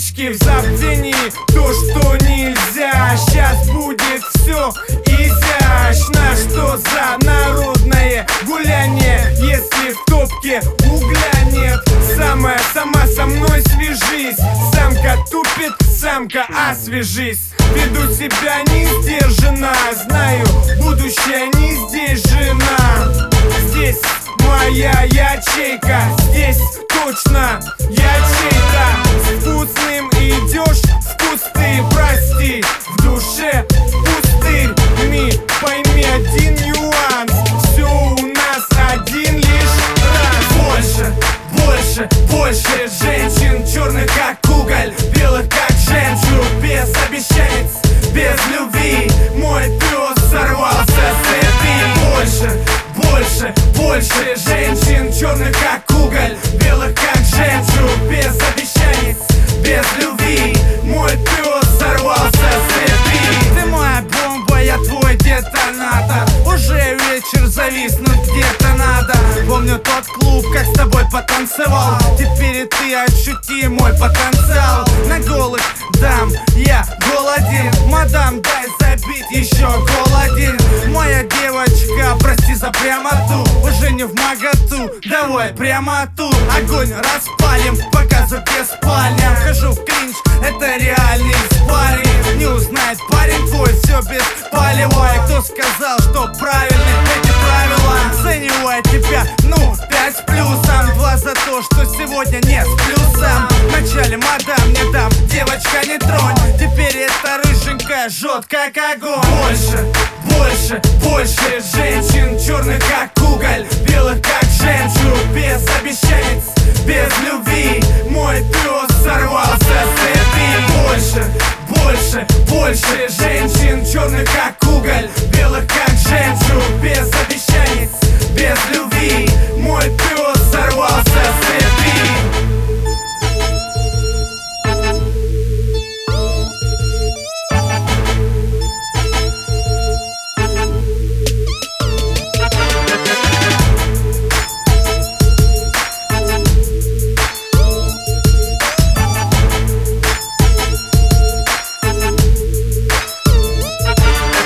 девочки в забвении, то, что нельзя. Сейчас будет все изящно. Что за народное гуляние, если в топке угля нет? Сама со мной свяжись. Самка тупит, самка, освежись. Веду себя не сдержанно, знаю, будущее не здесь, жена. Здесь моя ячейка, здесь точно ячейка. С вкусным идешь в кусты, прости, в душе пустырь. Пойми один нюанс, все у нас один лишь раз. Больше, больше женщин, черных как уголь, белых как жемчуг, без обещаниц, без любви. Мой пес сорвался с цепи. Больше женщин, черных как уголь, белых как жемчуг, без обещаниц, без любви. Мой пес сорвался с цепи. Ты моя бомба, я твой детонатор. Уже вечер, зависнуть где-то надо. Помню тот клуб, как с тобой потанцевал. Теперь и ты ощути мой потенциал. На голых дам я голоден. Мадам, дай забить еще голоден. Моя девочка, прости за прямоту, уже не в моготу, давай прямо тут. Огонь распалим, показывай без спальня. Вхожу в кринж, это реальный спарринг. Не узнает парень твой, все без палева. И кто сказал, что правильны эти правила? Оцениваю тебя, 5 с плюсом. 2 за то, что сегодня не с плюсом. Вначале мадам не дам, девочка не тронь. Теперь эта рыженькая жжет как огонь. Больше женщин, черных как уголь, белых как жемчуг, без обещаниц, без любви. Мой пес сорвался с цепи. Больше женщин, черных как